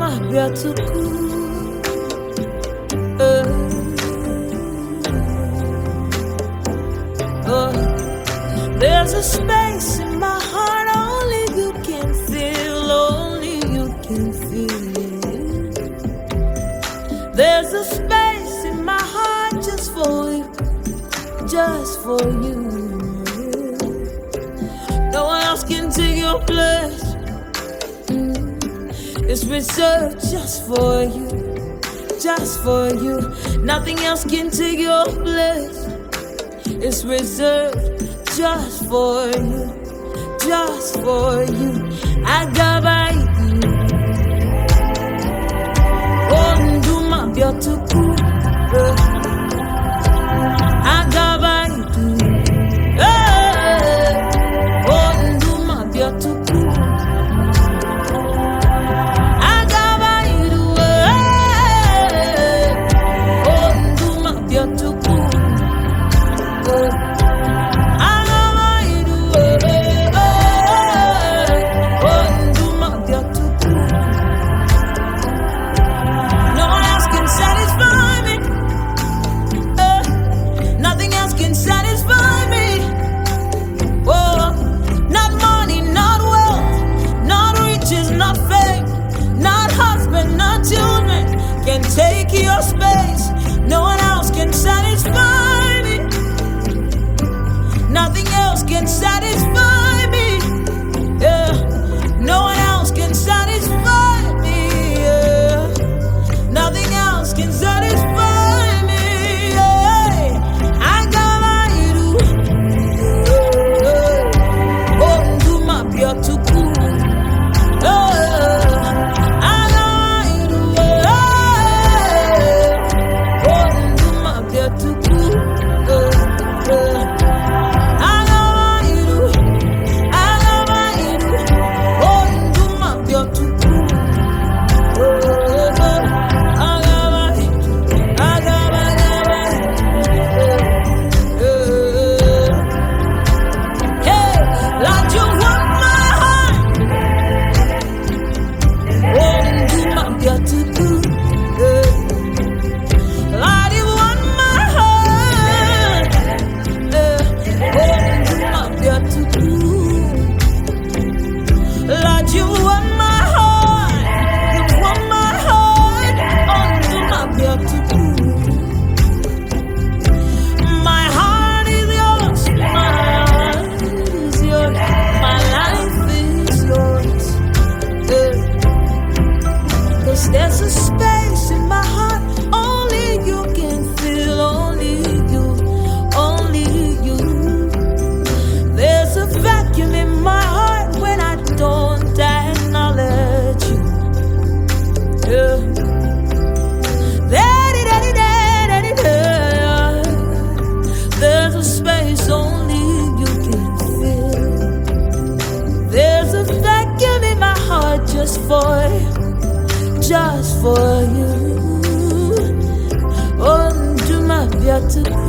biatuku. There's a space in my heart only you can feel, only you can feel it. There's a space in my heart just for you, just for you. No one else can take your place. It's reserved just for you, just for you. Nothing else can take your place. It's reserved just for you, just for you. I got by you. Oh, do my beautiful. I got by you. Oh, do my beautiful. I got by you. Oh, do my beautiful. Can take your space. No one else can satisfy me. Nothing else can satisfy me. Yeah. No one else can satisfy me. Yeah. Nothing else can satisfy me. Yeah. I got my oh, do my beautiful. There's a space in my heart only you can feel, only you. There's a vacuum in my heart when I don't acknowledge you. Yeah. There's a space only you can feel. There's a vacuum in my heart just for you. Just for you, oh, do my beautiful.